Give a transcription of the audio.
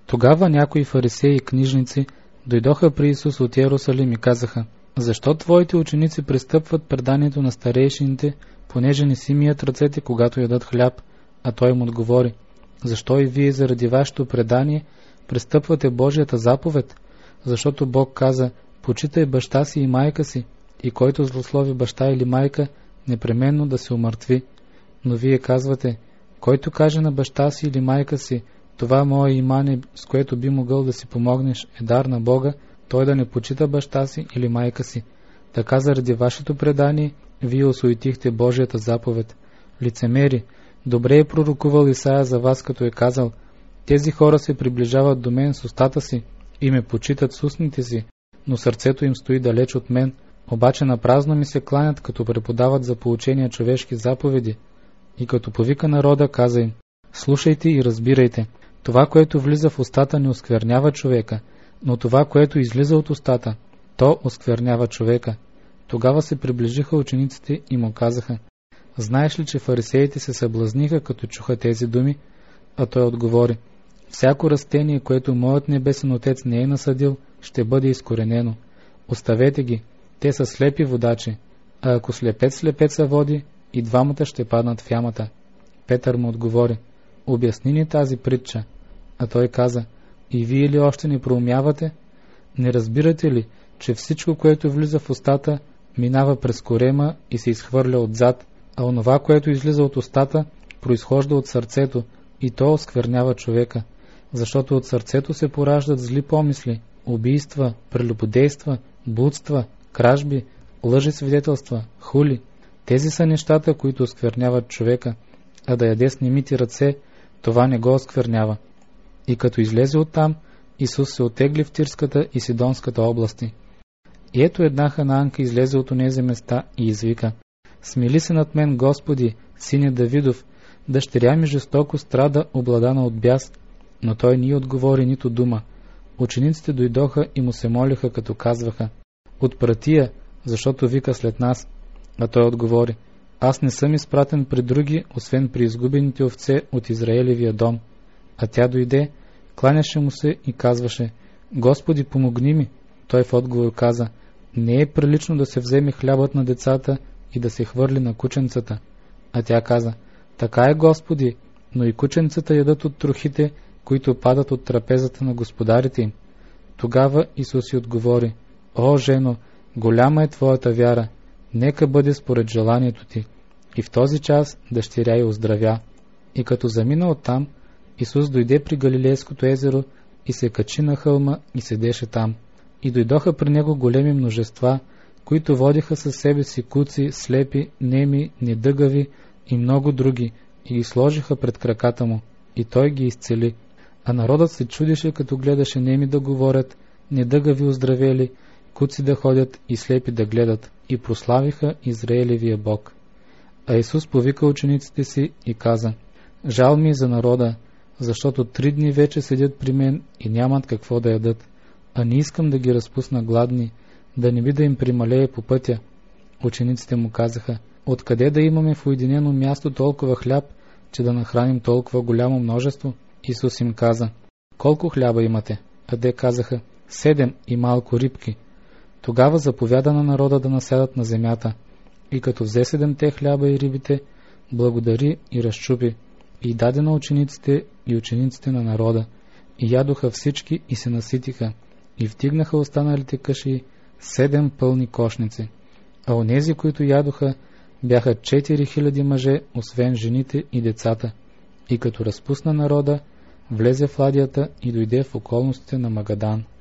Тогава някои фарисеи и книжници дойдоха при Исус от Йерусалим и казаха: защо твоите ученици пристъпват преданието на старейшините, понеже не си мият ръцете, когато ядат хляб? А той им отговори: защо и вие заради вашето предание пристъпвате Божията заповед? Защото Бог каза: почитай баща си и майка си, и който злослови баща или майка, непременно да се умъртви. Но вие казвате: който каже на баща си или майка си: това мое имане, с което би могъл да си помогнеш, е дар на Бога, той да не почита баща си или майка си. Така заради вашето предание вие осуетихте Божията заповед. Лицемери, добре е пророкувал Исаия за вас, като е казал: тези хора се приближават до мен с устата си и ме почитат с устните си, но сърцето им стои далеч от мен, обаче напразно ми се кланят, като преподават за поучения човешки заповеди. И като повика народа, каза им: слушайте и разбирайте. Това, което влиза в устата, не осквернява човека, но това, което излиза от устата, то осквернява човека. Тогава се приближиха учениците и му казаха: знаеш ли, че фарисеите се съблазниха, като чуха тези думи? А той отговори: всяко растение, което моят небесен Отец не е насадил, ще бъде изкоренено. Оставете ги, те са слепи водачи, а ако слепец слепеца води, и двамата ще паднат в ямата. Петър му отговори: обясни ни тази притча. А той каза: и вие ли още не проумявате? Не разбирате ли, че всичко, което влиза в устата, минава през корема и се изхвърля отзад, а онова, което излиза от устата, произхожда от сърцето, и то осквернява човека, защото от сърцето се пораждат зли помисли, убийства, прелюбодейства, блудства, кражби, лъжи свидетелства, хули. Тези са нещата, които оскверняват човека, а да яде с немити ръце, това не го осквернява. И като излезе оттам, Исус се отегли в Тирската и Сидонската области. И ето една ханаанка излезе от онези места и извика: смили се над мен, Господи, сине Давидов, дъщеря ми жестоко страда, обладана от бяс. Но той не отговори нито дума. Учениците дойдоха и му се молиха, като казваха: отпрати я, защото вика след нас. А той отговори: аз не съм изпратен при други, освен при изгубените овце от Израелевия дом. А тя дойде, кланяше му се и казваше: Господи, помогни ми. Той в отговор каза: не е прилично да се вземе хлябът на децата и да се хвърли на кученцата. А тя каза: така е, Господи, но и кученцата ядат от трохите, които падат от трапезата на господарите им. Тогава Исус й отговори: о, жено, голяма е твоята вяра, нека бъде според желанието ти. И в този час дъщеря й оздравя. И като замина оттам, Исус дойде при Галилейското езеро и се качи на хълма и седеше там. И дойдоха при него големи множества, които водиха със себе си куци, слепи, неми, недъгави и много други, и ги сложиха пред краката му, и той ги изцели. А народът се чудеше, като гледаше неми да говорят, недъгави оздравели, куци да ходят и слепи да гледат, и прославиха Израелевия Бог. А Исус повика учениците си и каза: жал ми за народа, защото 3 дни вече седят при мен и нямат какво да ядат, а не искам да ги разпусна гладни, да не би да им прималее по пътя. Учениците му казаха: откъде да имаме в уединено място толкова хляб, че да нахраним толкова голямо множество? Исус им каза: колко хляба имате? А те казаха: 7 и малко рибки. Тогава заповяда на народа да насядат на земята. И като взе 7 хляба и рибите, благодари и разчупи, и даде на учениците и учениците на народа. И ядоха всички и се наситиха, и вдигнаха останалите каши 7 пълни кошници. А онези, които ядоха, бяха 4000 мъже, освен жените и децата. И като разпусна народа, влезе в ладията и дойде в околностите на Магадан.